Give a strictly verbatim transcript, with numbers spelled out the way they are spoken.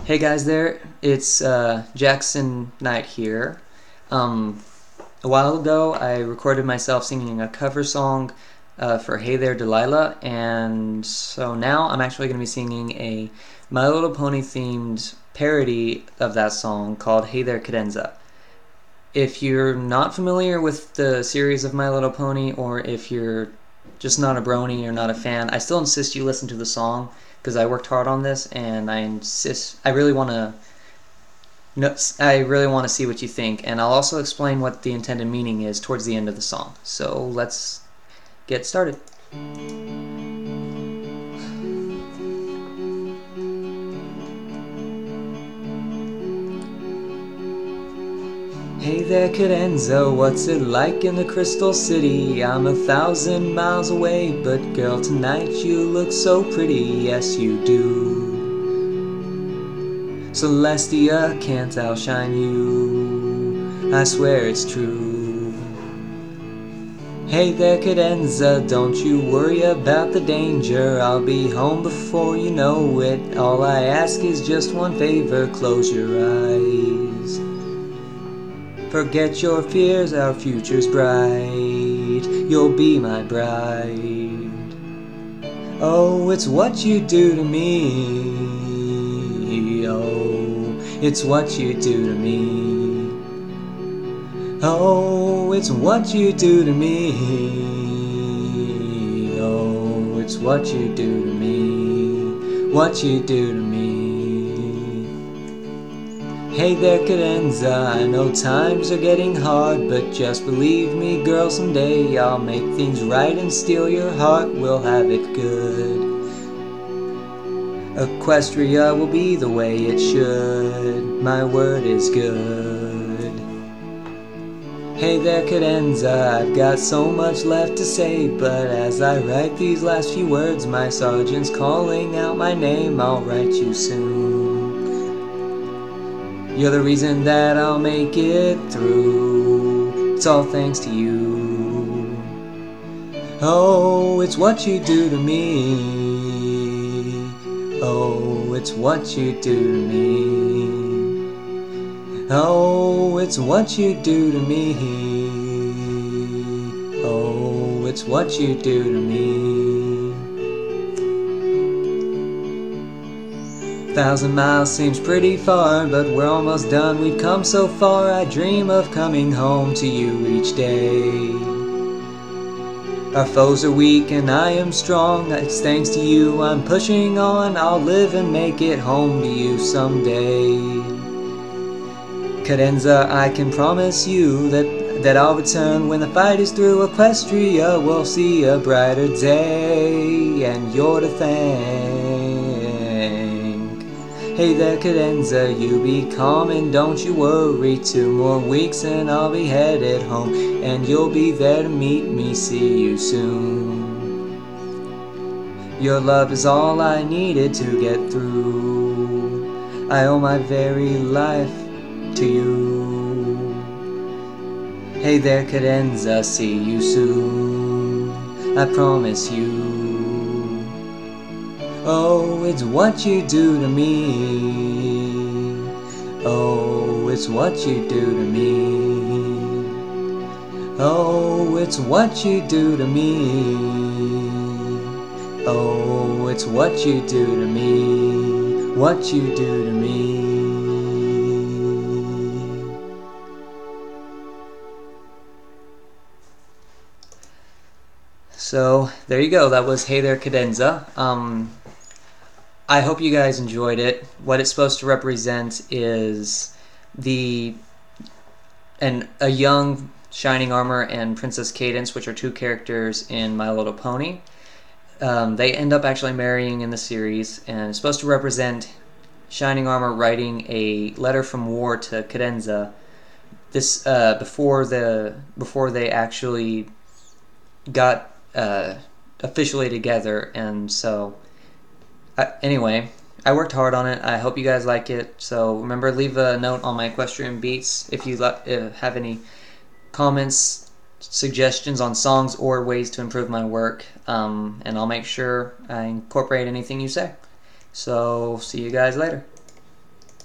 Hey guys there, it's uh, Jackson Knight here. Um, a while ago I recorded myself singing a cover song uh, for Hey There Delilah, and so now I'm actually going to be singing a My Little Pony themed parody of that song called Hey There Cadenza. If you're not familiar with the series of My Little Pony, or if you're just not a brony or not a fan, I still insist you listen to the song because I worked hard on this, and I insist. I really want to. No, I really want to see what you think, and I'll also explain what the intended meaning is towards the end of the song. So let's get started. Hey there Cadenza, what's it like in the Crystal City? I'm a thousand miles away, but girl, tonight you look so pretty, yes you do. Celestia can't outshine you, I swear it's true. Hey there Cadenza, don't you worry about the danger, I'll be home before you know it. All I ask is just one favor, close your eyes. Forget your fears, our future's bright, you'll be my bride. Oh, it's what you do to me, oh, it's what you do to me. Oh, it's what you do to me, oh, it's what you do to me, what you do to me. Hey there Cadenza, I know times are getting hard, but just believe me girl, someday I'll make things right and steal your heart, we'll have it good. Equestria will be the way it should, my word is good. Hey there Cadenza, I've got so much left to say, but as I write these last few words, my sergeant's calling out my name, I'll write you soon. You're the reason that I'll make it through, it's all thanks to you. Oh, it's what you do to me, oh, it's what you do to me. Oh, it's what you do to me, oh, it's what you do to me. Thousand miles seems pretty far, but we're almost done, we've come so far. I dream of coming home to you each day. Our foes are weak and I am strong, it's thanks to you I'm pushing on. I'll live and make it home to you someday. Cadenza, I can promise you that, that I'll return when the fight is through. Equestria will see a brighter day, and you're to thank. Hey there Cadenza, you be calm and don't you worry. Two more weeks and I'll be headed home, and you'll be there to meet me, see you soon. Your love is all I needed to get through, I owe my very life to you. Hey there Cadenza, see you soon, I promise you. Oh, it's what you do to me, oh, it's what you do to me. Oh, it's what you do to me, oh, it's what you do to me, what you do to me. So there you go, that was Hey There Cadenza. Um, I hope you guys enjoyed it. What it's supposed to represent is the and a young Shining Armor and Princess Cadance, which are two characters in My Little Pony. Um, they end up actually marrying in the series, and it's supposed to represent Shining Armor writing a letter from war to Cadenza. This uh, before the before they actually got uh, officially together, and so. Uh, anyway, I worked hard on it. I hope you guys like it. So remember, leave a note on my Equestrian Beats if you uh, have any comments, suggestions on songs, or ways to improve my work. Um, and I'll make sure I incorporate anything you say. So see you guys later.